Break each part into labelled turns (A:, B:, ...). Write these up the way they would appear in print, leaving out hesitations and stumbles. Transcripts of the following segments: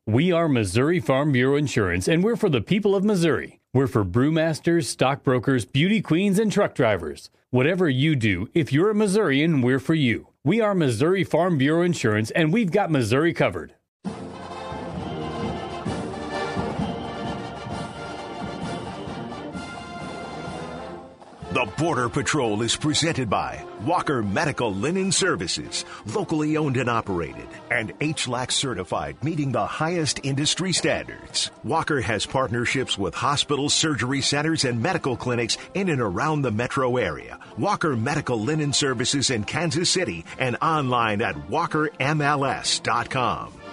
A: We are Missouri Farm Bureau Insurance, and we're for the people of Missouri. We're for brewmasters, stockbrokers, beauty queens, and truck drivers. Whatever you do, if you're a Missourian, we're for you. We are Missouri Farm Bureau Insurance, and we've got Missouri covered.
B: The Border Patrol is presented by Walker Medical Linen Services, locally owned and operated, and HLAC certified, meeting the highest industry standards. Walker has partnerships with hospitals, surgery centers, and medical clinics in and around the metro area. Walker Medical Linen Services in Kansas City and online at walkermls.com.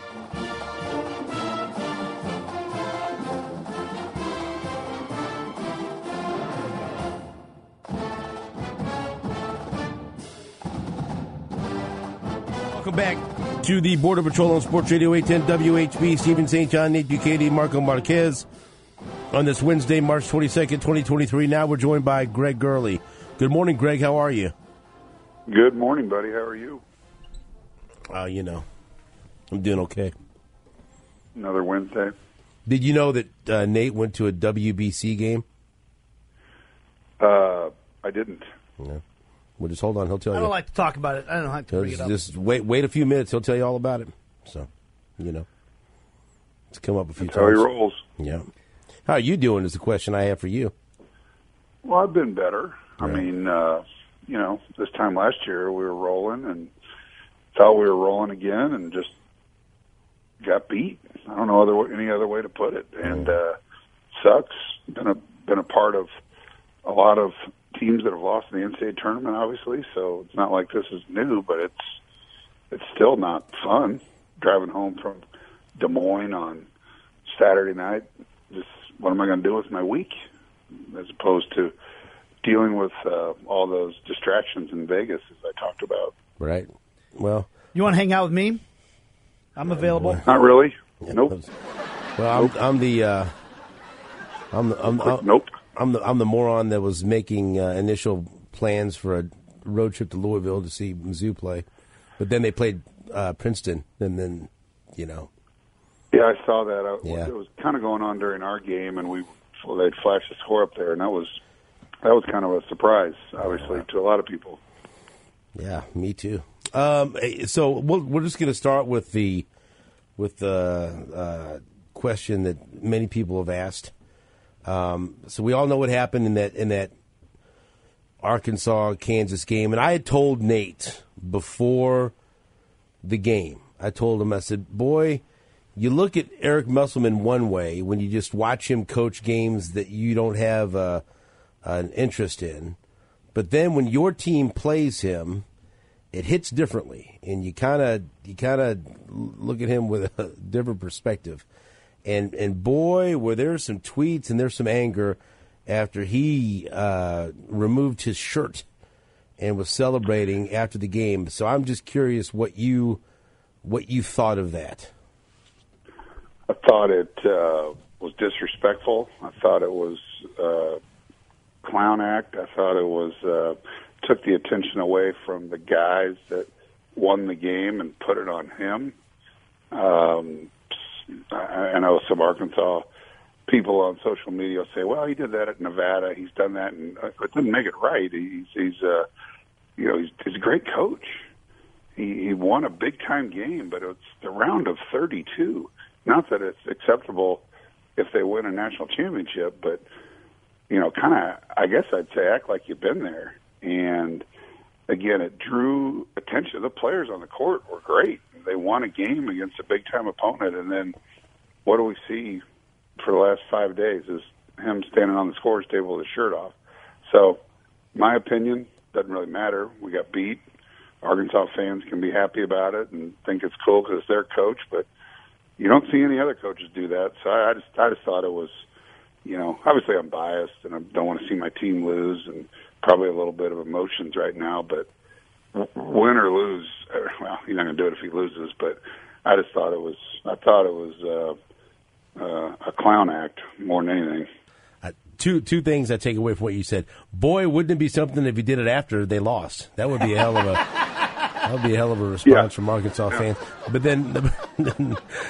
C: Welcome back to the Border Patrol on Sports Radio 810 WHB. Stephen St. John, Nate Ducati, Marco Marquez on this Wednesday, March 22nd, 2023. Now we're joined by Greg Gurley. Good morning, Greg. How are you?
D: Good morning, buddy. How are you?
C: I'm doing okay.
D: Another Wednesday.
C: Did you know that Nate went to a WBC game?
D: I didn't.
C: Yeah. Well, just hold on. He'll tell you.
E: I don't like to talk about it. I don't like to bring it up.
C: Just wait a few minutes. He'll tell you all about it. So, it's come up a few
D: That's
C: times.
D: how he rolls.
C: Yeah. How are you doing is the question I have for you.
D: Well, I've been better.
C: Right.
D: I mean, this time last year we were rolling and thought we were rolling again and just got beat. I don't know any other way to put it. And sucks. Been a part of a lot of teams that have lost in the NCAA tournament, obviously, so it's not like this is new, but it's still not fun driving home from Des Moines on Saturday night. Just what am I going to do with my week, as opposed to dealing with all those distractions in Vegas, as I talked about.
C: Right. Well,
E: you want to hang out with me? I'm available.
D: Not really.
C: Yeah,
D: Nope.
C: Well,
D: Nope.
C: Nope. I'm the moron that was making initial plans for a road trip to Louisville to see Mizzou play, but then they played Princeton, and then
D: Yeah, I saw that. It was kind of going on during our game, and they'd flash the score up there, and that was kind of a surprise, obviously, to a lot of people.
C: Yeah, me too. So we're just going to start with the question that many people have asked. So we all know what happened in that Arkansas-Kansas game. And I had told Nate before the game, I said, boy, you look at Eric Musselman one way when you just watch him coach games that you don't have an interest in. But then when your team plays him, it hits differently. And you kind of look at him with a different perspective. And boy, were there some tweets and there's some anger after he removed his shirt and was celebrating after the game. So I'm just curious what you thought of that.
D: I thought it was disrespectful. I thought it was a clown act. I thought it was took the attention away from the guys that won the game and put it on him. I know some Arkansas people on social media say, "Well, he did that at Nevada. He's done that," and it doesn't make it right. He's a great coach. He won a big time game, but it's the round of 32. Not that it's acceptable if they win a national championship, but kind of, I guess I'd say, act like you've been there. And again, it drew attention. The players on the court were great. They won a game against a big-time opponent, and then what do we see for the last 5 days is him standing on the scorer's table with his shirt off. So my opinion doesn't really matter. We got beat. Arkansas fans can be happy about it and think it's cool because it's their coach, but you don't see any other coaches do that. So I just thought it was, obviously I'm biased and I don't want to see my team lose and probably a little bit of emotions right now, but win or lose, well, he's not going to do it if he loses, but I thought it was a clown act more than anything.
C: Two things I take away from what you said. Boy, wouldn't it be something if he did it after they lost? That would be a hell of a response from Arkansas fans. But then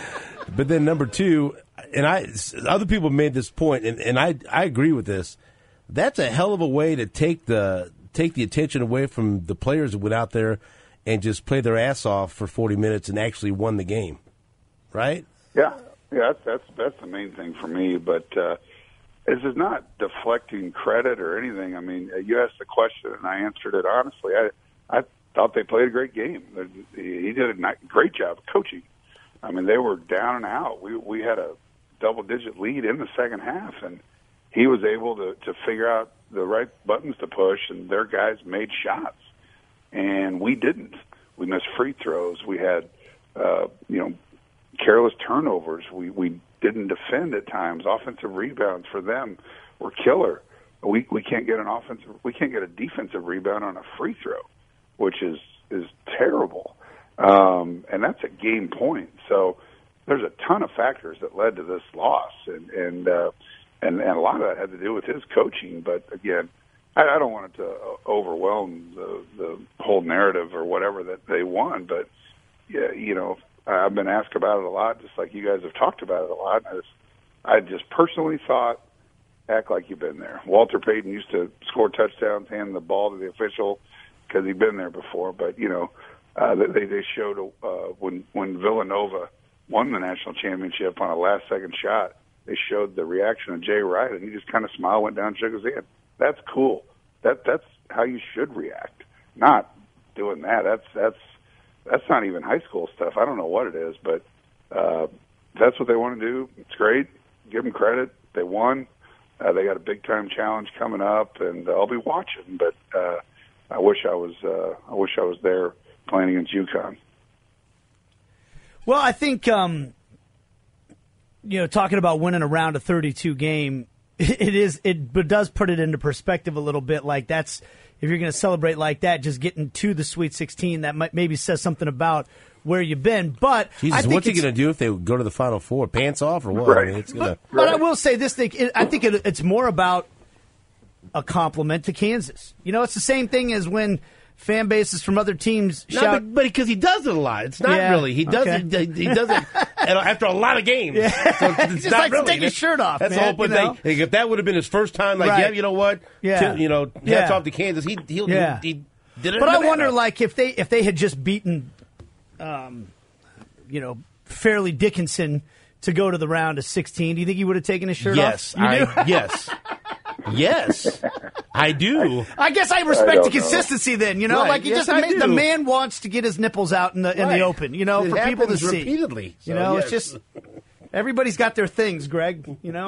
C: But then number two, and other people made this point, and I agree with this. That's a hell of a way to take the attention away from the players who went out there and just played their ass off for 40 minutes and actually won the game, right?
D: Yeah, that's the main thing for me. But this is not deflecting credit or anything. I mean, you asked the question, and I answered it honestly. I thought they played a great game. He did a great job coaching. I mean, they were down and out. We had a double-digit lead in the second half, and he was able to figure out the right buttons to push, and their guys made shots. And we didn't. We missed free throws. We had, careless turnovers. We didn't defend at times. Offensive rebounds for them were killer. We can't get a defensive rebound on a free throw, which is terrible. And that's a game point. So there's a ton of factors that led to this loss, and a lot of that had to do with his coaching. But again, I don't want it to overwhelm the whole narrative or whatever that they won. But yeah, I've been asked about it a lot, just like you guys have talked about it a lot. I just personally thought, act like you've been there. Walter Payton used to score touchdowns, hand the ball to the official because he'd been there before. But they showed when Villanova won the national championship on a last-second shot, they showed the reaction of Jay Wright, and he just kind of smiled, went down, shook his hand. That's cool. That's how you should react. Not doing that. That's not even high school stuff. I don't know what it is, but that's what they want to do. It's great. Give them credit. They won. They got a big-time challenge coming up, and I'll be watching. But I wish I was there playing against UConn.
E: Well, I think talking about winning a round of 32 game, it does put it into perspective a little bit. Like, that's, if you're going to celebrate like that, just getting to the Sweet 16, that maybe says something about where you've been. But
C: Jesus, what's he going to do if they go to the Final Four? Pants off or what?
D: Right.
C: I mean,
E: but I will say this thing. I think it's more about a compliment to Kansas. It's the same thing as when fan bases from other teams shout.
C: But because he does it a lot. It's not really. He does it. He does it after a lot of games.
E: Yeah.
C: So it's
E: just
C: not
E: like
C: really.
E: to take his shirt off.
C: That's
E: man,
C: the whole thing. If that would have been his first time, like,
E: right.
C: yeah, you know what?
E: Yeah.
C: Hats off to Kansas. He did it.
E: But I wonder, like, if they had just beaten, Fairleigh Dickinson to go to the round of 16, do you think he would have taken his shirt off?
C: Yes. Yes, I do.
E: I guess I respect the consistency then,
C: Right.
E: like he
C: Yes,
E: the man wants to get his nipples out in the open,
C: it
E: for people to see.
C: Repeatedly. So,
E: it's
C: yes.
E: just everybody's got their things, Greg,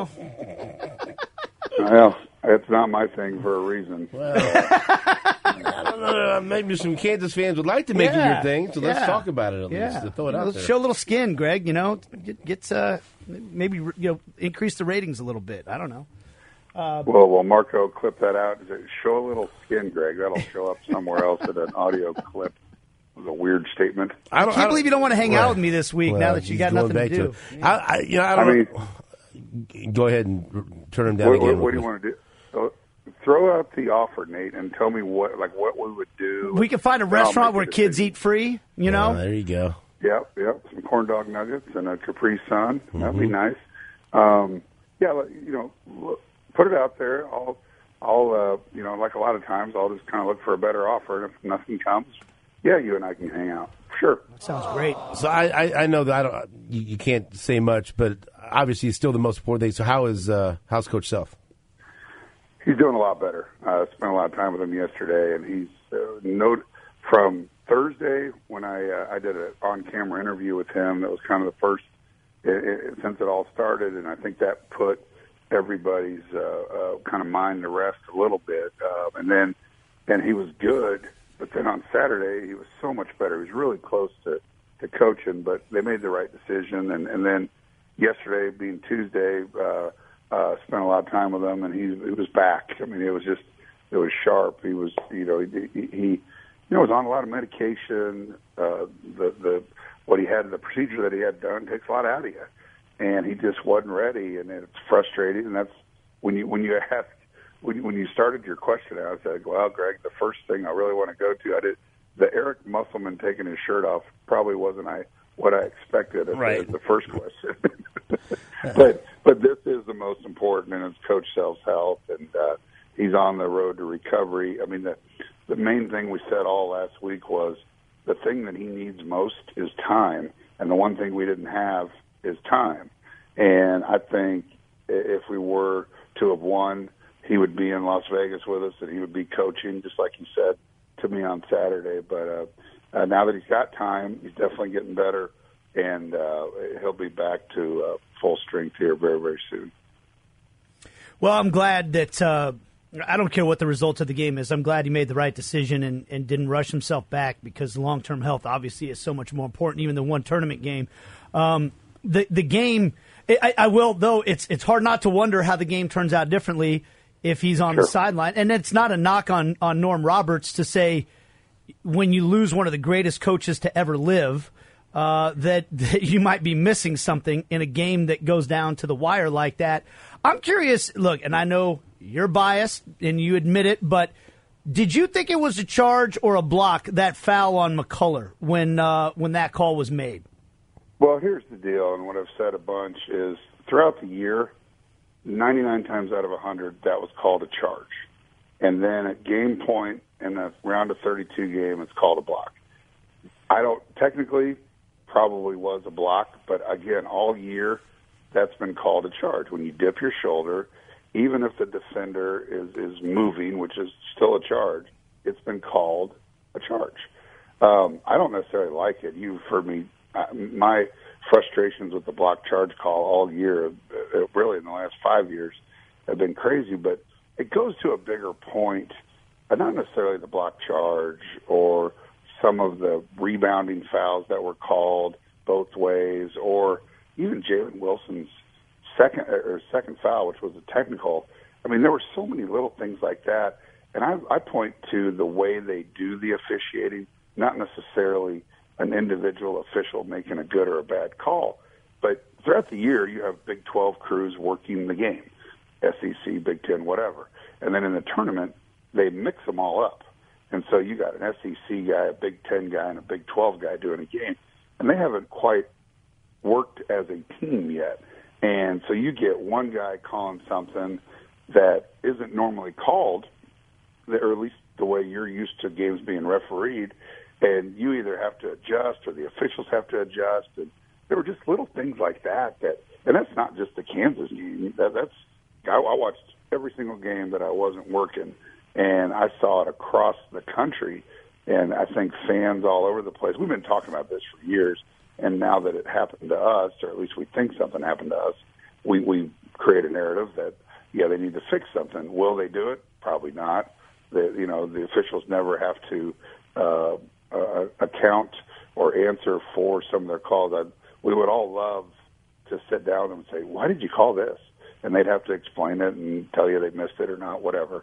D: Well, it's not my thing for a reason.
C: Well, I don't know. Maybe some Kansas fans would like to make it your thing, so let's talk about it at least. To throw it out there.
E: Show a little skin, Greg. Get maybe increase the ratings a little bit. I don't know.
D: Well, Marco, clip that out. Show a little skin, Greg. That'll show up somewhere else in an audio clip. It was a weird statement.
E: I can't believe you don't want to hang out with me this week now that you got nothing to do.
C: Go ahead and turn him down again.
D: What do you want to do? Throw out the offer, Nate, and tell me what we would do.
E: We can find a restaurant where kids eat free,
C: There you go.
D: Yep. Some corn dog nuggets and a Capri Sun.
C: Mm-hmm.
D: That'd be nice. Put it out there. I'll like a lot of times, I'll just kind of look for a better offer, and if nothing comes, you and I can hang out. Sure.
E: That sounds great.
C: So I know that you can't say much, but obviously it's still the most important thing. So how's Coach Self?
D: He's doing a lot better. I spent a lot of time with him yesterday, and he's from Thursday when I did an on-camera interview with him. That was kind of the first since it all started, and I think that put everybody's kind of mind to rest a little bit. And he was good, but then on Saturday he was so much better. He was really close to coaching, but they made the right decision. And then yesterday, being Tuesday, spent a lot of time with him, and he was back. I mean, it was sharp. He was, he was on a lot of medication. The procedure that he had done takes a lot out of you, and he just wasn't ready, and it's frustrating. And that's when you started your question out. I said, "Well, Greg, the first thing I really want to go to, the Eric Musselman taking his shirt off probably wasn't what I expected as
A: Right.
D: the first question. but this is the most important, and it's Coach Self's health, and he's on the road to recovery. I mean, the main thing we said all last week was the thing that he needs most is time, and the one thing we didn't have is time. And I think if we were to have won, he would be in Las Vegas with us, and he would be coaching, just like he said to me on Saturday. But now that he's got time, he's definitely getting better, and he'll be back to full strength here very, very soon.
E: Well, I'm glad that I don't care what the result of the game is. I'm glad he made the right decision and didn't rush himself back, because long-term health obviously is so much more important, even than one tournament game. The game, I will, though, it's hard not to wonder how the game turns out differently if he's on the sideline. And it's not a knock on Norm Roberts to say when you lose one of the greatest coaches to ever live, that you might be missing something in a game that goes down to the wire like that. I'm curious, look, and I know you're biased and you admit it, but did you think it was a charge or a block, that foul on McCullough, when that call was made?
D: Well, here's the deal, and what I've said a bunch is throughout the year, 99 times out of 100, that was called a charge. And then at game point in the round of 32 game, it's called a block. Technically, probably was a block, but again, all year, that's been called a charge. When you dip your shoulder, even if the defender is moving, which is still a charge, it's been called a charge. I don't necessarily like it. You've heard me. My frustrations with the block charge call all year, really in the last 5 years, have been crazy. But it goes to a bigger point, not necessarily the block charge or some of the rebounding fouls that were called both ways, or even Jalen Wilson's second foul, which was a technical. I mean, there were so many little things like that. And I point to the way they do the officiating, not necessarily an individual official making a good or a bad call. But throughout the year, you have Big 12 crews working the game, SEC, Big 10, whatever. And then in the tournament, they mix them all up. And so you got an SEC guy, a Big 10 guy, and a Big 12 guy doing a game. And they haven't quite worked as a team yet. And so you get one guy calling something that isn't normally called, or at least the way you're used to games being refereed, and you either have to adjust or the officials have to adjust. And there were just little things like that, and that's not just the Kansas game. I watched every single game that I wasn't working, and I saw it across the country, and I think fans all over the place. We've been talking about this for years, and now that it happened to us, or at least we think something happened to us, we create a narrative that, yeah, they need to fix something. Will they do it? Probably not. The officials never have to account or answer for some of their calls. We would all love to sit down and say, why did you call this? And they'd have to explain it and tell you they missed it or not, whatever.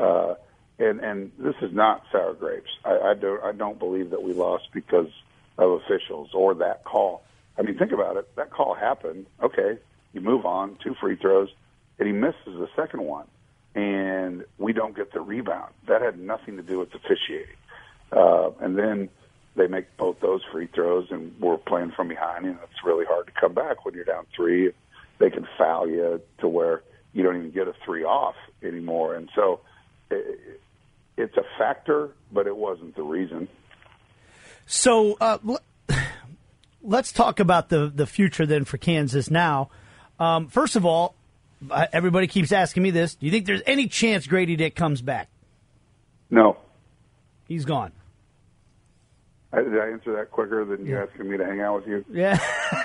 D: And this is not sour grapes. I don't believe that we lost because of officials or that call. I mean, think about it. That call happened. Okay, you move on, 2 free throws, and he misses the second one, and we don't get the rebound. That had nothing to do with officiating. And then they make both those free throws, and we're playing from behind, and it's really hard to come back when you're down 3. They can foul you to where you don't even get a 3 off anymore. And so it's a factor, but it wasn't the reason.
E: So let's talk about the future then for Kansas now. First of all, everybody keeps asking me this. Do you think there's any chance Grady Dick comes back?
D: No.
E: He's gone.
D: Did I answer that quicker than you asking me to hang out with you?
E: Yeah.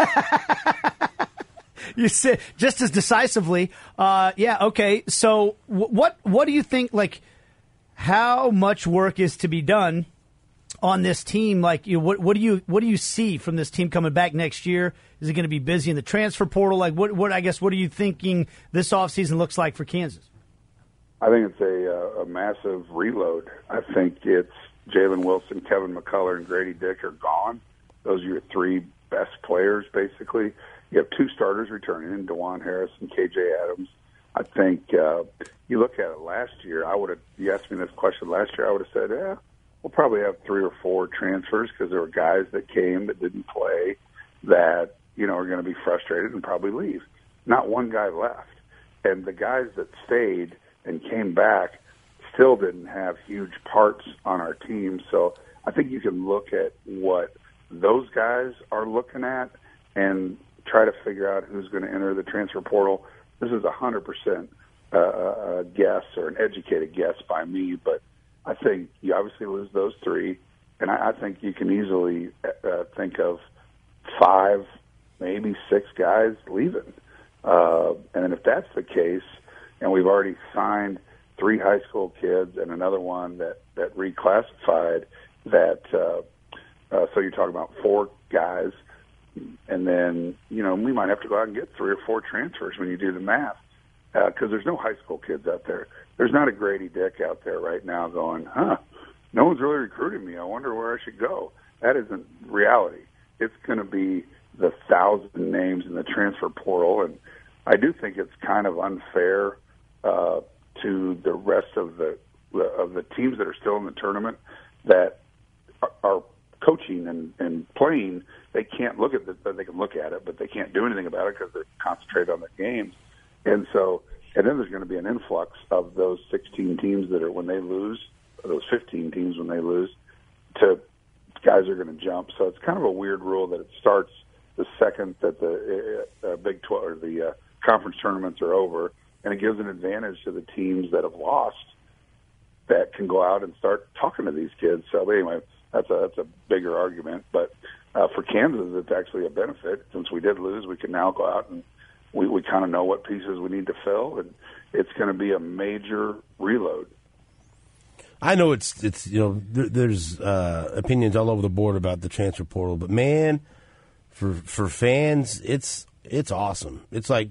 E: You said just as decisively. Yeah, okay. So what do you think, like, how much work is to be done on this team? Like, what do you see from this team coming back next year? Is it going to be busy in the transfer portal? Like, what are you thinking this offseason looks like for Kansas?
D: I think it's a massive reload. I think it's Jalen Wilson, Kevin McCullough, and Grady Dick are gone. Those are your 3 best players, basically. You have 2 starters returning in DeJuan Harris and KJ Adams. I think you look at it last year, you asked me this question last year, I would have said, we'll probably have 3 or 4 transfers because there were guys that came that didn't play. that, are going to be frustrated and probably leave. Not one guy left. And the guys that stayed and came back still didn't have huge parts on our team. So I think you can look at what those guys are looking at and try to figure out who's going to enter the transfer portal. This is 100% a guess, or an educated guess by me, but I think you obviously lose those three, and I think you can easily think of 5, maybe 6 guys leaving. And if that's the case, and we've already signed 3 high school kids and another one that reclassified, so you're talking about 4 guys, and then, we might have to go out and get 3 or 4 transfers when you do the math, because there's no high school kids out there. There's not a Grady Dick out there right now going, no one's really recruiting me. I wonder where I should go. That isn't reality. It's going to be the 1,000 names in the transfer portal, and I do think it's kind of unfair to the rest of the teams that are still in the tournament that are coaching and playing. They can't look at it. They can look at it, but they can't do anything about it because they're concentrated on their games. And then there's going to be an influx of those 16 teams that are, when they lose, those 15 teams when they lose, to guys are going to jump. So it's kind of a weird rule that it starts the second that the Big 12 or the conference tournaments are over, and it gives an advantage to the teams that have lost that can go out and start talking to these kids. So anyway, that's a bigger argument. But for Kansas, it's actually a benefit. Since we did lose, we can now go out and we kind of know what pieces we need to fill, and it's going to be a major reload.
C: I know it's there's opinions all over the board about the transfer portal, but man, for fans, it's awesome. It's like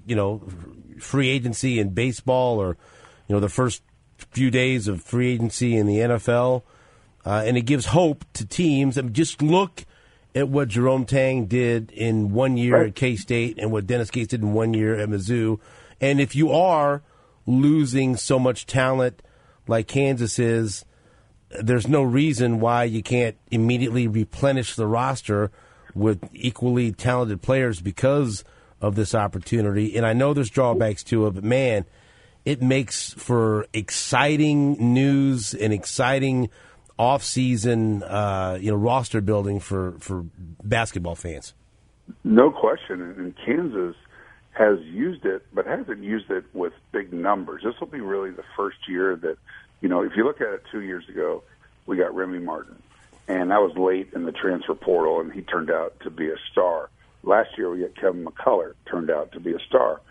C: free agency in baseball, or the first few days of free agency in the NFL, and it gives hope to teams. I mean, just look at what Jerome Tang did in 1 year at K-State and what Dennis Gates did in 1 year at Mizzou. And if you are losing so much talent like Kansas is, there's no reason why you can't immediately replenish the roster with equally talented players because of this opportunity. And I know there's drawbacks to it, but man, it makes for exciting news and exciting off-season, roster building for basketball fans.
D: No question. And Kansas has used it, but hasn't used it with big numbers. This will be really the first year that, if you look at it 2 years ago, we got Remy Martin, and that was late in the transfer portal, and he turned out to be a star. Last year, we got Kevin McCullough, turned out to be a star.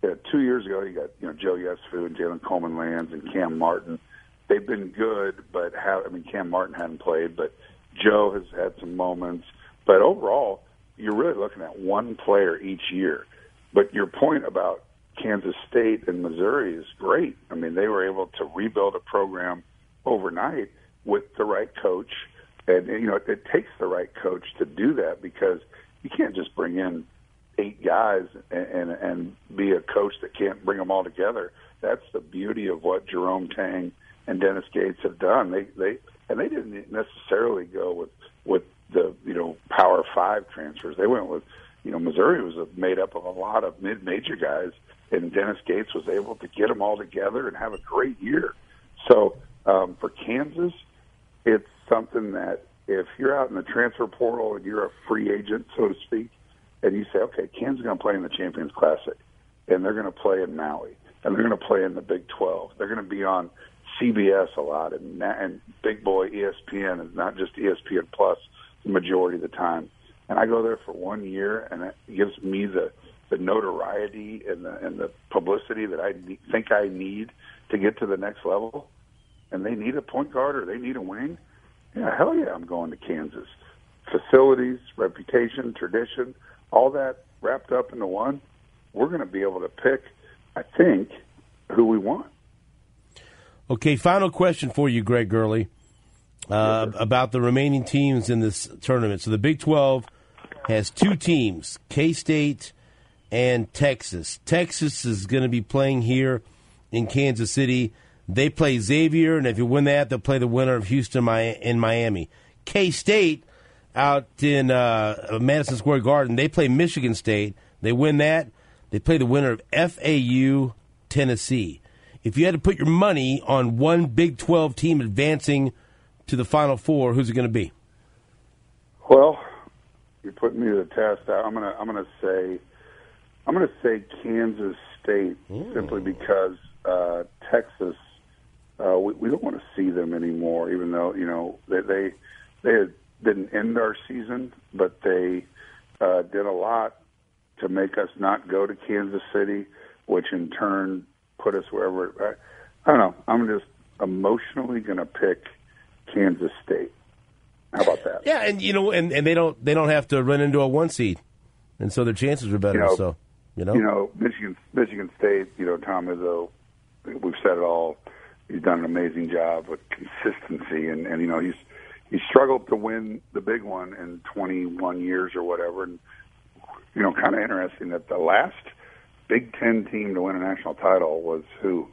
D: 2 years ago, you got Joe Yesfu and Jalen Coleman-Lands and Cam Martin. They've been good, but Cam Martin hadn't played, but Joe has had some moments. But overall, you're really looking at one player each year. But your point about Kansas State and Missouri is great. I mean, they were able to rebuild a program overnight with the right coach. And, it takes the right coach to do that, because you can't just bring in 8 guys and be a coach that can't bring them all together. That's the beauty of what Jerome Tang and Dennis Gates have done. They didn't necessarily go with the Power 5 transfers. They went with Missouri was made up of a lot of mid-major guys, and Dennis Gates was able to get them all together and have a great year. So for Kansas, it's something that if you're out in the transfer portal and you're a free agent, so to speak, and you say, okay, Kansas is going to play in the Champions Classic, and they're going to play in Maui, and they're going to play in the Big 12. They're going to be on CBS a lot, and big boy ESPN is not just ESPN Plus the majority of the time. And I go there for 1 year, and it gives me the notoriety and the publicity that I think I need to get to the next level. And they need a point guard or they need a wing. Yeah, hell yeah, I'm going to Kansas. Facilities, reputation, tradition, all that wrapped up into one. We're going to be able to pick, I think, who we want.
C: Okay, final question for you, Greg Gurley, about the remaining teams in this tournament. So the Big 12 has 2 teams, K-State and Texas. Texas is going to be playing here in Kansas City. They play Xavier, and if you win that, they'll play the winner of Houston in Miami. K-State out in Madison Square Garden. They play Michigan State. They win that. They play the winner of FAU, Tennessee. If you had to put your money on one Big 12 team advancing to the Final Four, who's it going to be?
D: Well, you're putting me to the test. I'm gonna say Kansas State, simply because Texas. We don't want to see them anymore, even though they didn't end our season, but they did a lot to make us not go to Kansas City, which in turn put us wherever. I don't know. I'm just emotionally going to pick Kansas State. How about that?
C: Yeah, and and they don't have to run into a 1 seed, and so their chances are better.
D: Michigan State. Tom Izzo. We've said it all. He's done an amazing job with consistency, and he's struggled to win the big one in 21 years or whatever. And kind of interesting that the last Big Ten team to win a national title was who?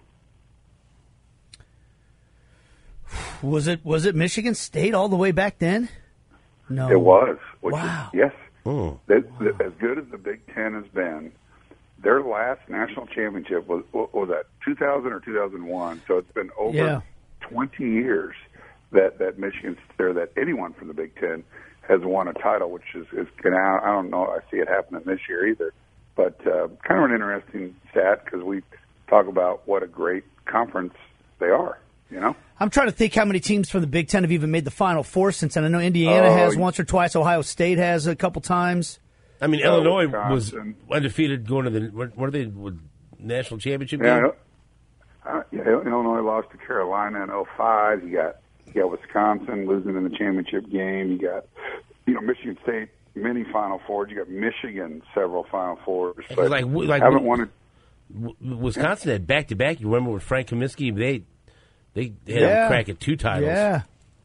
E: Was it Michigan State all the way back then? No,
D: it was.
E: Wow.
D: Yes. As good as the Big Ten has been, their last national championship was that 2000 or 2001. So it's been over 20 years that Michigan or that anyone from the Big Ten has won a title, which is I don't know. I see it happening this year either. But kind of an interesting stat because we talk about what a great conference they are.
E: I'm trying to think how many teams from the Big Ten have even made the Final Four since then. I know Indiana has once or twice. Ohio State has a couple times.
C: I mean, Illinois was undefeated going to the national championship game?
D: Illinois lost to Carolina in 2005. You got Wisconsin losing in the championship game. You got Michigan State many Final Fours. You got Michigan several Final Fours. But haven't won it.
C: Wisconsin had back-to-back. You remember with Frank Kaminsky? They had him crack at 2 titles.
E: Yeah.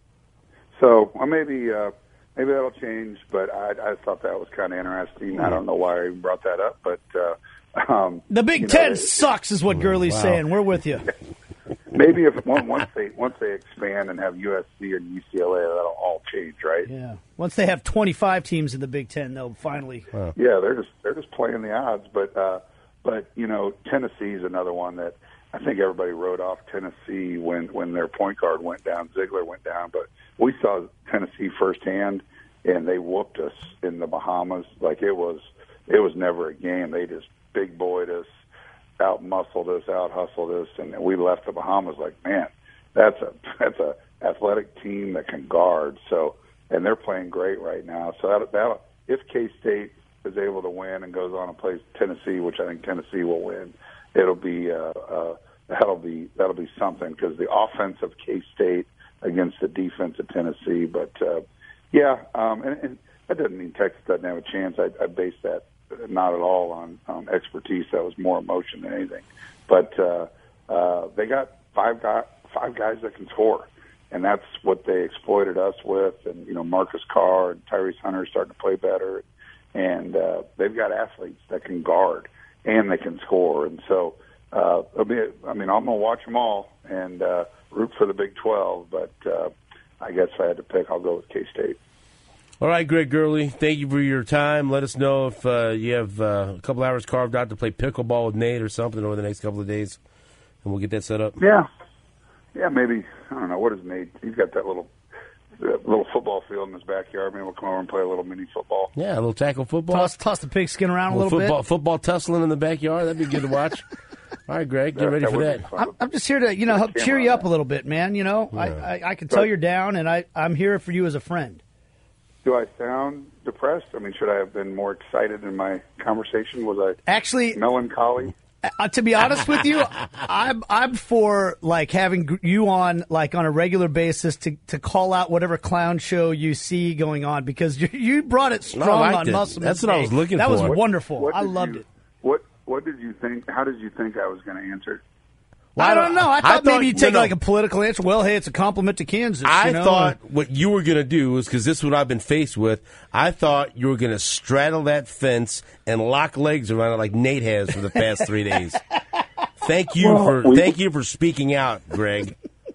D: So maybe that'll change, but I thought that was kind of interesting. I don't know why I even brought that up, but
E: the Big Ten sucks, is what Gurley's saying. We're with you.
D: Maybe if once they expand and have USC and UCLA, that'll all change, right?
E: Yeah. Once they have 25 teams in the Big Ten, they'll finally.
D: Wow. Yeah, they're just playing the odds, but Tennessee is another one that I think everybody wrote off Tennessee when their point guard went down. Ziegler went down, but we saw Tennessee firsthand, and they whooped us in the Bahamas. Like it was never a game. They just big boyed us, out muscled us, out hustled us, and we left the Bahamas like, man, that's a athletic team that can guard. So, and they're playing great right now. So that if K-State is able to win and goes on and plays Tennessee, which I think Tennessee will win, it'll be that'll be something because the offense of K-State against the defense of Tennessee. But and that doesn't mean Texas doesn't have a chance. I base that not at all on expertise. That was more emotion than anything. But they got five guys that can score, and that's what they exploited us with. And Marcus Carr and Tyrese Hunter are starting to play better, and they've got athletes that can guard and they can score. And so I'm going to watch them all and root for the Big 12. But I guess if I had to pick, I'll go with K-State.
C: All right, Greg Gurley, thank you for your time. Let us know if you have a couple hours carved out to play pickleball with Nate or something over the next couple of days, and we'll get that set up.
D: Yeah, maybe. I don't know. What is Nate? He's got that little football field in his backyard. Maybe we'll come over and play a little mini football.
C: Yeah, a little tackle football.
E: Toss the pigskin around a little bit.
C: Football tussling in the backyard. That'd be good to watch. All right, Greg, get ready for that.
E: I'm just here to help cheer you up a little bit, man. I can tell you're down, and I'm here for you as a friend.
D: Do I sound depressed? I mean, should I have been more excited in my conversation? Was I
E: actually
D: melancholy?
E: To be honest with you, I'm for having you on on a regular basis to call out whatever clown show you see going on because you brought it strong on Muscle.
C: That's what I was looking for.
E: That was wonderful. I loved it.
D: What did you think? How did you think I was going to answer?
E: Well, I don't know. I thought maybe you'd take a political answer. Well, hey, it's a compliment to Kansas.
C: I thought what you were going to do is, because this is what I've been faced with, I thought you were going to straddle that fence and lock legs around it like Nate has for the past 3 days. Thank you for speaking out, Greg.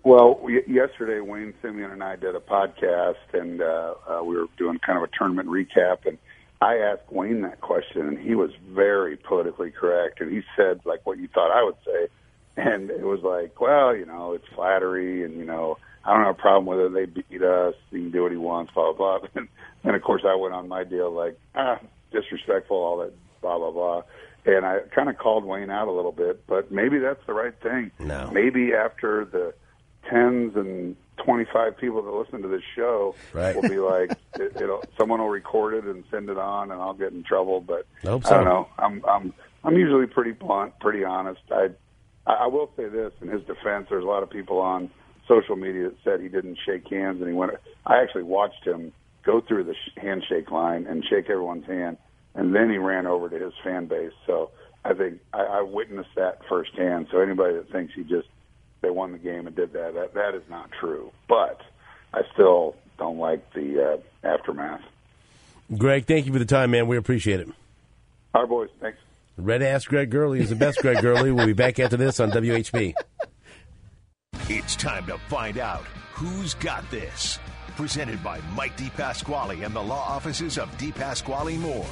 D: Well, yesterday Wayne Simeon and I did a podcast, and we were doing kind of a tournament recap, and I asked Wayne that question, and he was very politically correct, and he said, like, what you thought I would say. And it was like, well, it's flattery, and, I don't have a problem with it. They beat us. He can do what he wants, blah, blah, blah. And of course, I went on my deal like, disrespectful, all that, blah, blah, blah. And I kind of called Wayne out a little bit, but maybe that's the right thing.
C: No.
D: Maybe after the tens and 25 people that listen to this show
C: right.
D: will be like, someone will record it and send it on, and I'll get in trouble. But
C: I hope so.
D: I don't know. I'm usually pretty blunt, pretty honest. I will say this in his defense. There's a lot of people on social media that said he didn't shake hands, and he went. I actually watched him go through the handshake line and shake everyone's hand, and then he ran over to his fan base. So I think I witnessed that firsthand. So anybody that thinks they won the game and did that is not true. But I still don't like the aftermath.
C: Greg, thank you for the time, man. We appreciate it.
D: All right, boys. Thanks.
C: Red Ass Greg Gurley is the best Greg Gurley. We'll be back after this on WHB.
B: It's time to find out who's got this. Presented by Mike DePasquale and the law offices of DePasquale Moore.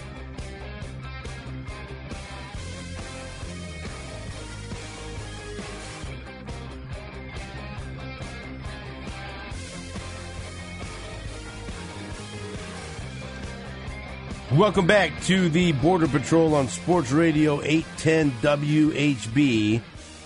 C: Welcome back to the Border Patrol on Sports Radio 810 WHB.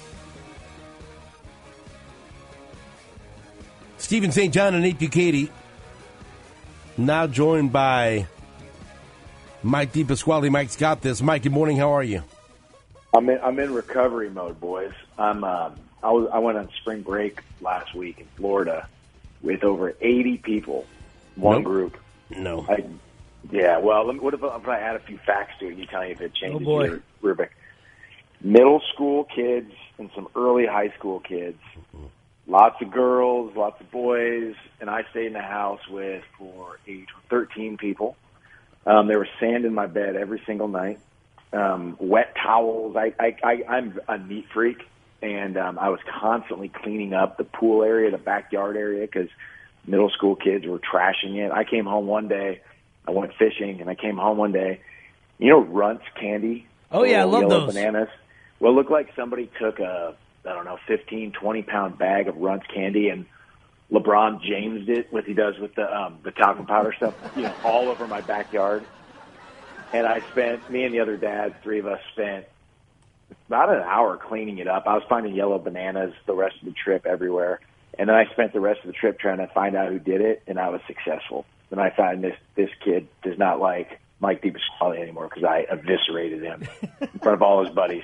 C: Stephen St. John and Nate Bukaty, now joined by Mike DePasquale. Mike's got this. Mike, good morning. How are you?
F: I'm in recovery mode, boys. I went on spring break last week in Florida with over 80 people, one group.
C: No.
F: Yeah, well, what if I add a few facts to it and you tell me if it changes
E: your
F: rubric? Middle school kids and some early high school kids, lots of girls, lots of boys, and I stayed in the house with, for 13 people. There was sand in my bed every single night, wet towels. I'm a neat freak, and I was constantly cleaning up the pool area, the backyard area, because middle school kids were trashing it. I came home one day. I went fishing, and I came home one day. You know Runts candy?
E: Oh, yeah, I love those.
F: Bananas. Well, it looked like somebody took a, 15, 20-pound bag of Runts candy, and LeBron James'd it, what he does with the talcum powder stuff, all over my backyard. And me and the other dads, three of us, spent about an hour cleaning it up. I was finding yellow bananas the rest of the trip everywhere. And then I spent the rest of the trip trying to find out who did it, and I was successful. Then I found this kid does not like Mike DePasquale anymore because I eviscerated him in front of all his buddies.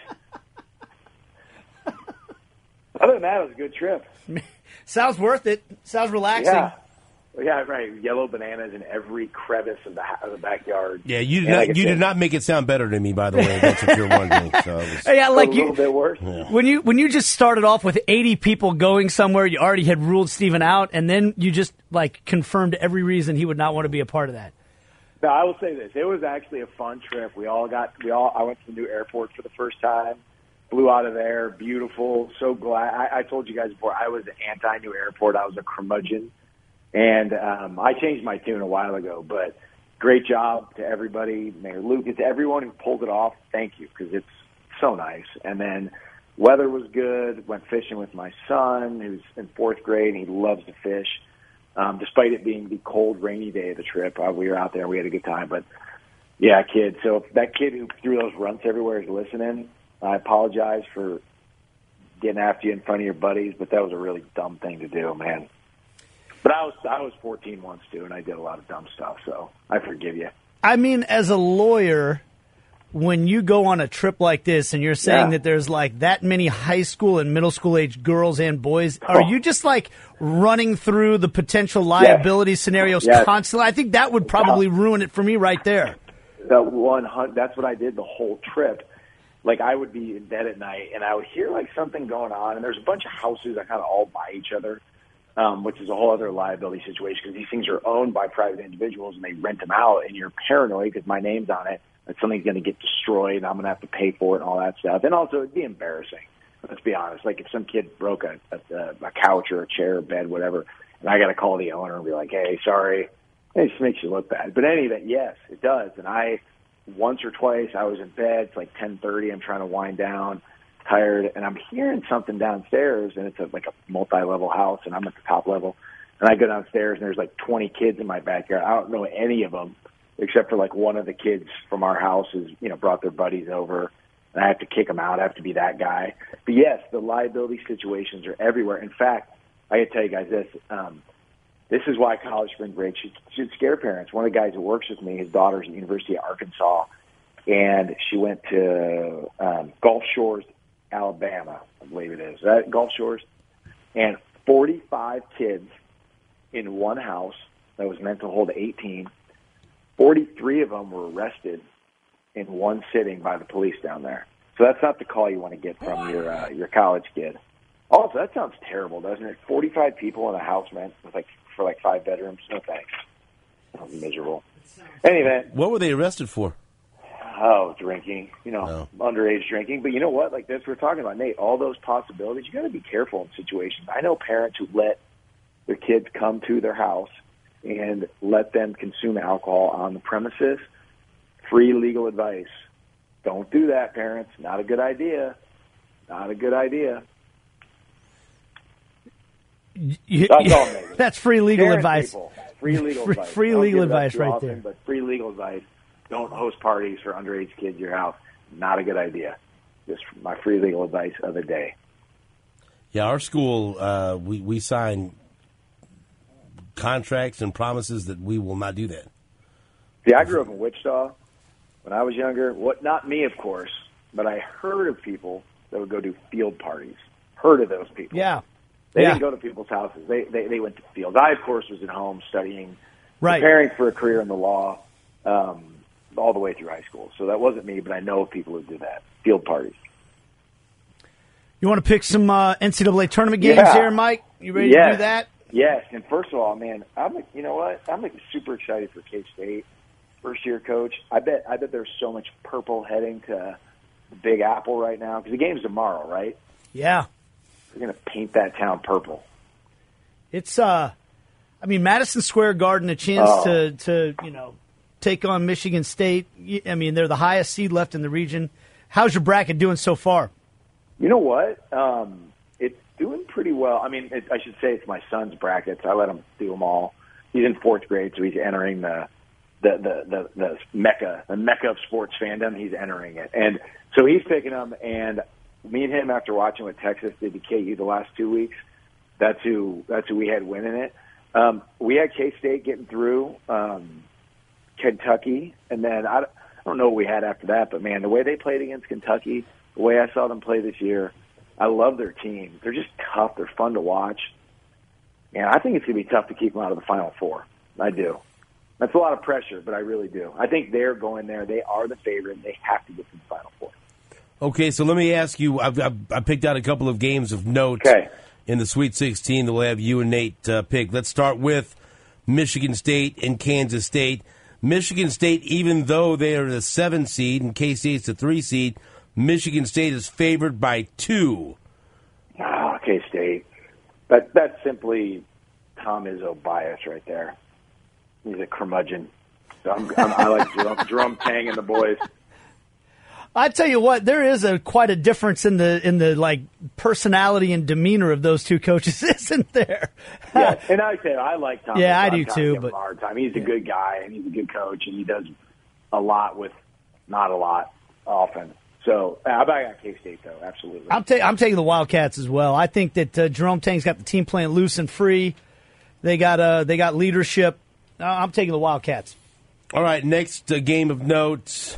F: Other than that, it was a good trip.
E: Sounds worth it. Sounds relaxing.
F: Yeah, right. Yellow bananas in every crevice of the backyard.
C: Yeah, you did not make it sound better to me, by the way. That's what you're wondering. So
E: yeah, like
F: a little bit worse.
C: Yeah.
E: When you just started off with 80 people going somewhere, you already had ruled Steven out, and then you just confirmed every reason he would not want to be a part of that.
F: No, I will say this: it was actually a fun trip. I went to the new airport for the first time. Flew out of there, beautiful. So glad. I told you guys before, I was anti-new airport. I was a curmudgeon. And I changed my tune a while ago, but great job to everybody, Mayor Lucas, to everyone who pulled it off. Thank you, because it's so nice. And then weather was good. Went fishing with my son, who's in 4th grade, and he loves to fish. Despite it being the cold, rainy day of the trip, we were out there. We had a good time. But, yeah, kid. So if that kid who threw those runts everywhere is listening, I apologize for getting after you in front of your buddies, but that was a really dumb thing to do, man. But I was 14 once, too, and I did a lot of dumb stuff, so I forgive you.
E: I mean, as a lawyer, when you go on a trip like this and you're saying that there's that many high school and middle school age girls and boys, are you just running through the potential liability scenarios constantly? I think that would probably ruin it for me right there.
F: That's what I did the whole trip. I would be in bed at night, and I would hear something going on, and there's a bunch of houses that kind of all by each other. Which is a whole other liability situation because these things are owned by private individuals and they rent them out, and you're paranoid because my name's on it that something's going to get destroyed and I'm going to have to pay for it and all that stuff. And also, it'd be embarrassing. Let's be honest. Like if some kid broke a couch or a chair or bed, whatever, and I got to call the owner and be like, hey, sorry, it just makes you look bad. But anyway, yes, it does. And once or twice, I was in bed. It's like 10:30. I'm trying to wind down, tired, and I'm hearing something downstairs, and it's like a multi-level house, and I'm at the top level. And I go downstairs, and there's like 20 kids in my backyard. I don't know any of them, except for like one of the kids from our house has, brought their buddies over, and I have to kick them out. I have to be that guy. But yes, the liability situations are everywhere. In fact, I got to tell you guys this. This is why college spring break should scare parents. One of the guys that works with me, his daughter's at the University of Arkansas, and she went to Gulf Shores, Alabama, I believe it is. Right? Gulf Shores. And 45 kids in one house that was meant to hold 18. 43 of them were arrested in one sitting by the police down there. So that's not the call you want to get from your college kid. Also, that sounds terrible, doesn't it? 45 people in a house meant for 5 bedrooms. No thanks. Sounds miserable. Anyway,
C: what were they arrested for?
F: Oh, drinking. Underage drinking. But you know what? Like this, we're talking about, Nate. All those possibilities. You got to be careful in situations. I know parents who let their kids come to their house and let them consume alcohol on the premises. Free legal advice. Don't do that, parents. Not a good idea. Not a good idea. That's all, Megan.
E: That's free legal
F: Parent
E: advice.
F: People, free legal advice.
E: Free legal advice right
F: often,
E: there.
F: But free legal advice. Don't host parties for underage kids at your house. Not a good idea. Just my free legal advice of the day.
C: Yeah, our school, we sign contracts and promises that we will not do that.
F: See, I grew up in Wichita when I was younger. Not me, of course, but I heard of people that would go do field parties. Heard of those people.
E: Yeah.
F: They didn't go to people's houses. They went to fields. I, of course, was at home studying,
E: right,
F: preparing for a career in the law all the way through high school. So that wasn't me, but I know of people who do that, field parties.
E: You want to pick some NCAA tournament games here, Mike? You ready to do that?
F: Yes. And first of all, man, I'm super excited for K-State. First-year coach. I bet there's so much purple heading to the Big Apple right now because the game's tomorrow, right?
E: Yeah.
F: They're going to paint that town purple.
E: It's, Madison Square Garden, a chance to take on Michigan State. I mean, they're the highest seed left in the region. How's your bracket doing so far?
F: You know what? It's doing pretty well. I mean, I should say it's my son's brackets. I let him do them all. He's in 4th grade, so he's entering the mecca of sports fandom. He's entering it, and so he's picking them. And me and him, after watching what Texas did to KU the last 2 weeks, that's who we had winning it. We had K-State getting through, Kentucky, and then I don't know what we had after that. But man, the way they played against Kentucky, the way I saw them play this year, I love their team. They're just tough. They're fun to watch, and I think it's going to be tough to keep them out of the Final Four. I do. That's a lot of pressure, but I really do. I think they're going there. They are the favorite. They have to get to the Final Four.
C: Okay, so let me ask you, I picked out a couple of games of note in the Sweet 16 that we'll have you and Nate pick. Let's start with Michigan State and Kansas State. Michigan State, even though they are the 7 seed and K-State's the 3 seed, Michigan State is favored by 2.
F: K-State. That's simply Tom Izzo bias right there. He's a curmudgeon. I like Jerome Tang and the boys.
E: I tell you what, there is quite a difference in the personality and demeanor of those two coaches, isn't there?
F: Yeah, and I like Tom.
E: Yeah, I do too.
F: But a hard time. He's a good guy and he's a good coach, and he does a lot with not a lot often. So I got K-State though, absolutely.
E: I'm taking the Wildcats as well. I think that Jerome Tang's got the team playing loose and free. They got leadership. I'm taking the Wildcats.
C: All right, next game of note.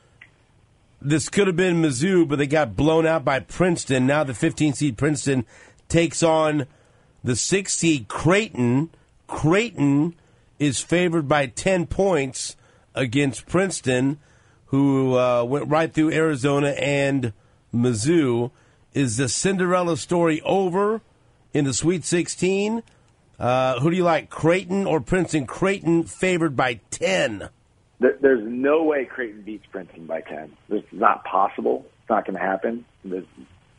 C: This could have been Mizzou, but they got blown out by Princeton. Now the 15-seed Princeton takes on the 6-seed Creighton. Creighton is favored by 10 points against Princeton, who went right through Arizona and Mizzou. Is the Cinderella story over in the Sweet 16? Who do you like, Creighton or Princeton? Creighton favored by 10.
F: There's no way Creighton beats Princeton by 10. It's not possible. It's not going to happen.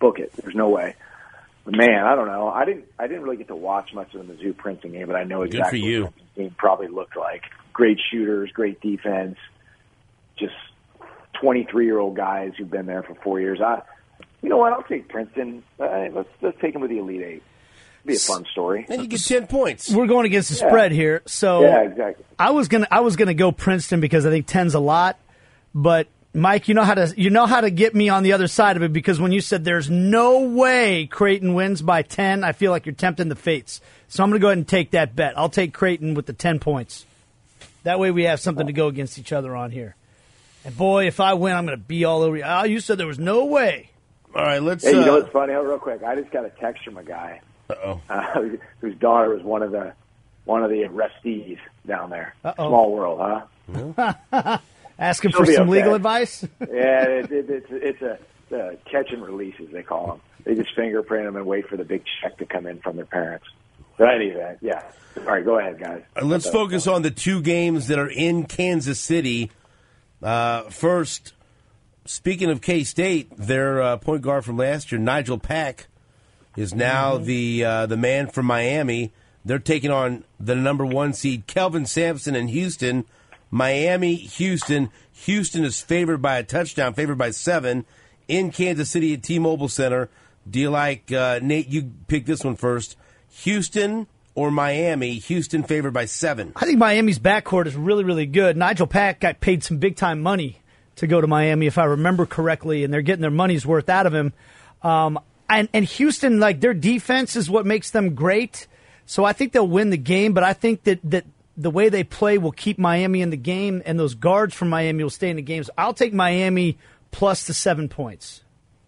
F: Book it. There's no way. But man, I don't know. I didn't really get to watch much of the Mizzou Princeton game, but I know exactly what the Princeton game probably looked like. Great shooters, great defense, just 23-year-old guys who've been there for 4 years. You know what? I'll take Princeton. Let's take them with the Elite Eight. It'd be a fun story.
C: And you get 10 points.
E: We're going against the spread here, so
F: yeah, exactly.
E: I was gonna go Princeton because I think 10's a lot, but Mike, you know how to get me on the other side of it, because when you said there's no way Creighton wins by 10, I feel like you're tempting the fates. So I'm going to go ahead and take that bet. I'll take Creighton with the 10 points. That way we have something to go against each other on here. And boy, if I win, I'm going to be all over you. Oh, you said there was no way.
C: All right, let's.
F: Hey, you know what's funny? Real quick, I just got a text from a guy whose daughter was one of the arrestees down there.
E: Uh-oh.
F: Small world, huh?
E: Asking for some legal advice?
F: Yeah, it's a catch and release, as they call them. They just fingerprint them and wait for the big check to come in from their parents. But anyway, yeah. All right, go ahead, guys.
C: Let's focus on the two games that are in Kansas City. First, speaking of K-State, their point guard from last year, Nigel Pack, is now the man from Miami. They're taking on the number 1 seed, Kelvin Sampson in Houston. Miami, Houston. Houston is favored by a touchdown, favored by 7 in Kansas City at T-Mobile Center. Do you like, Nate, you pick this one first, Houston or Miami? Houston favored by 7.
E: I think Miami's backcourt is really, really good. Nigel Pack got paid some big-time money to go to Miami, if I remember correctly, and they're getting their money's worth out of him. And Houston, like, their defense is what makes them great. So I think they'll win the game, but I think that the way they play will keep Miami in the game, and those guards from Miami will stay in the game. So I'll take Miami plus the 7 points.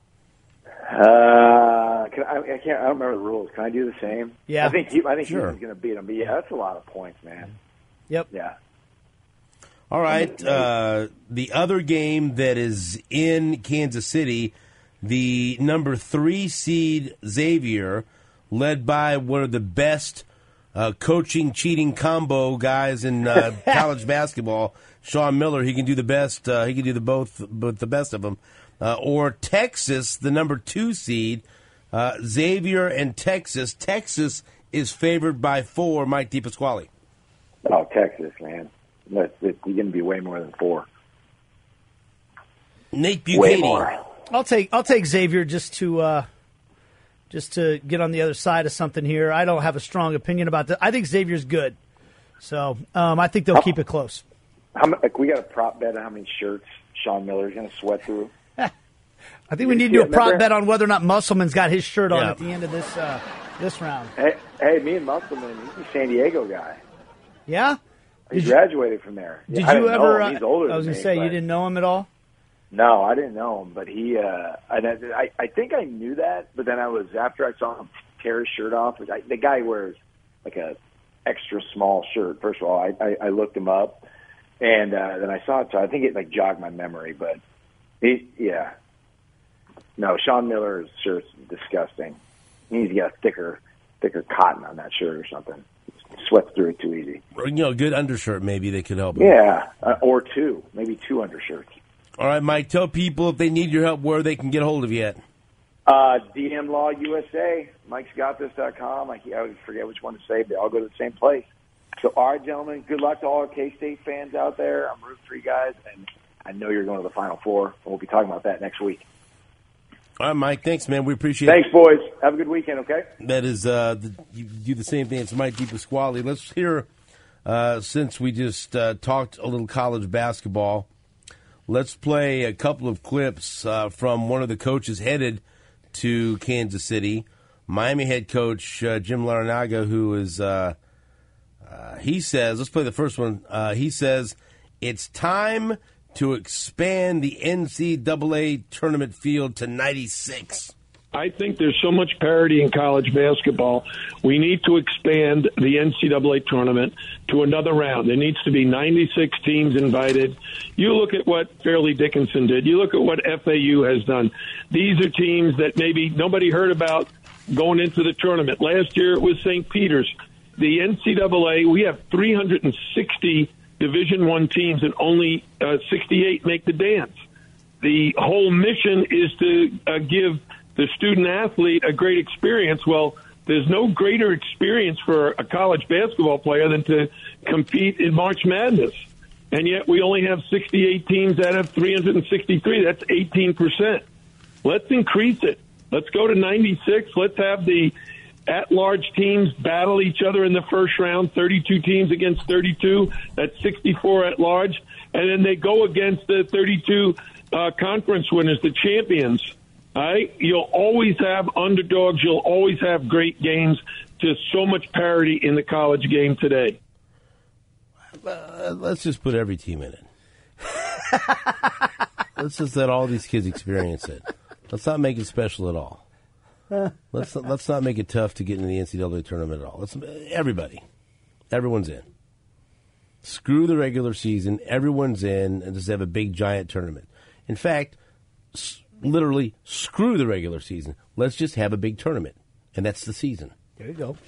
F: I don't remember the rules. Can I do the same?
E: Yeah.
F: I think
C: sure.
F: Houston's going to beat them. But yeah, that's a lot of points, man.
E: Yep.
F: Yeah.
C: All right. The other game that is in Kansas City, the number 3 seed Xavier, led by one of the best coaching cheating combo guys in college basketball, Sean Miller. He can do the best. He can do the best of them. Or Texas, the number 2 seed, Xavier and Texas. Texas is favored by 4. Mike DePasquale.
F: Oh, Texas, man. You're going to be way more than 4.
C: Nate Buchanan.
F: Way more.
E: I'll take Xavier just to get on the other side of something here. I don't have a strong opinion about that. I think Xavier's good, so I think they'll keep it close.
F: We got a prop bet on how many shirts Sean Miller's going to sweat through.
E: I think we need to do a prop bet on whether or not Musselman's got his shirt on at the end of this round.
F: Hey, me and Musselman, he's a San Diego guy.
E: Yeah?
F: He graduated from there.
E: Did you ever?
F: He's older
E: I was
F: going
E: to say, you didn't know him at all?
F: No, I didn't know him, but he. I think I knew that, but then after I saw him tear his shirt off. The guy wears like a extra small shirt. First of all, I looked him up, and then I saw it. So I think it jogged my memory, but no, Sean Miller's shirt's disgusting. He needs to get a thicker cotton on that shirt or something. Sweats through it too easy.
C: A good undershirt maybe they could help him.
F: Yeah, or 2, maybe 2 undershirts.
C: All right, Mike, tell people if they need your help where they can get a hold of you at.
F: DM Law USA, MikeScottThis.com. I always forget which one to say, but I'll go to the same place. So, all right, gentlemen, good luck to all our K-State fans out there. I'm rooting for you guys, and I know you're going to the Final Four, and we'll be talking about that next week.
C: All right, Mike, thanks, man. We appreciate it.
F: Thanks, boys. Have a good weekend, okay?
C: That is, you do the same thing. It's Mike DePasquale. Let's hear, since we just talked a little college basketball, let's play a couple of clips from one of the coaches headed to Kansas City. Miami head coach Jim Larranaga, who is, he says, let's play the first one. He says, it's time to expand the NCAA tournament field to 96.
G: I think there's so much parity in college basketball. We need to expand the NCAA tournament to another round. There needs to be 96 teams invited. You look at what Fairleigh Dickinson did. You look at what FAU has done. These are teams that maybe nobody heard about going into the tournament. Last year it was St. Peter's. The NCAA, we have 360 Division I teams and only 68 make the dance. The whole mission is to give the student athlete a great experience. Well, there's no greater experience for a college basketball player than to compete in March Madness. And yet we only have 68 teams out of 363. That's 18%. Let's increase it. Let's go to 96. Let's have the at-large teams battle each other in the first round, 32 teams against 32. That's 64 at-large. And then they go against the 32 conference winners, the champions. All right? You'll always have underdogs. You'll always have great games. Just so much parity in the college game today.
C: Let's just put every team in it. Let's just let all these kids experience it. Let's not make it special at all. Let's not make it tough to get into the NCAA tournament at all. Everyone's in. Screw the regular season. Everyone's in, and just have a big giant tournament. In fact, literally screw the regular season. Let's just have a big tournament, and that's the season.
E: There you go.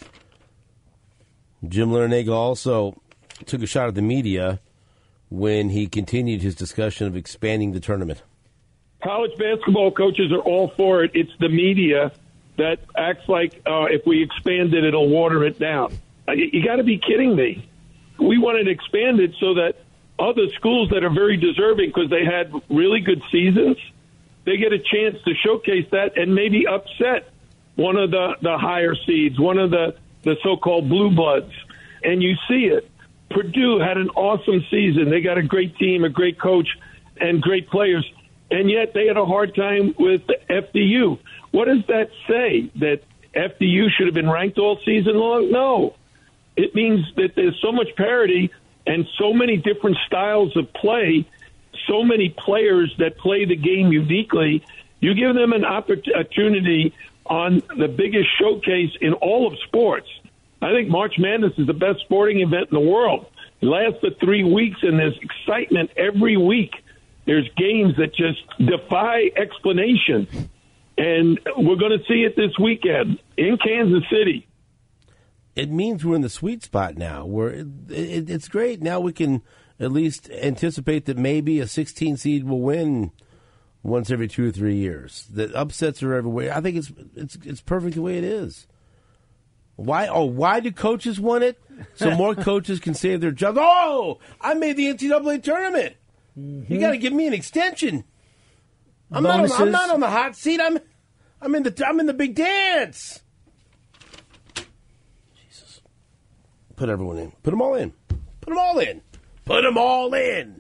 C: Jim Larrañaga also took a shot at the media when he continued his discussion of expanding the tournament.
G: College basketball coaches are all for it. It's the media that acts like if we expand it, it'll water it down. You got to be kidding me. We wanted to expand it so that other schools that are very deserving because they had really good seasons, they get a chance to showcase that and maybe upset one of the higher seeds, one of the so-called blue bloods. And you see it. Purdue had an awesome season. They got a great team, a great coach, and great players. And yet they had a hard time with FDU. What does that say? That FDU should have been ranked all season long? No. It means that there's so much parity and so many different styles of play, so many players that play the game uniquely. You give them an opportunity on the biggest showcase in all of sports. I think March Madness is the best sporting event in the world. It lasts for 3 weeks, and there's excitement every week. There's games that just defy explanation. And we're going to see it this weekend in Kansas City.
C: It means we're in the sweet spot now. It's great. Now we can at least anticipate that maybe a 16 seed will win once every 2 or 3 years. The upsets are everywhere. I think it's perfect the way it is. Why? Oh, why do coaches want it? So more coaches can save their jobs. Oh, I made the NCAA tournament. Mm-hmm. You got to give me an extension. I'm not on the hot seat. I'm in the big dance. Jesus, put everyone in. Put them all in. Put them all in. Put them all in.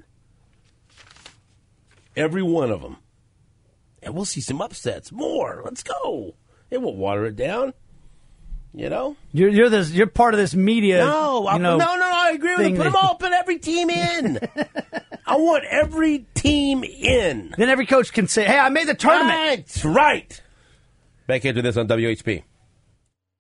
C: Every one of them, and we'll see some upsets. More. Let's go. It won't water it down. You know,
E: you're part of this media.
C: No, I agree with you. Put them all. Put every team in. I want every team in.
E: Then every coach can say, "Hey, I made the tournament."
C: That's right. Back into this on WHP.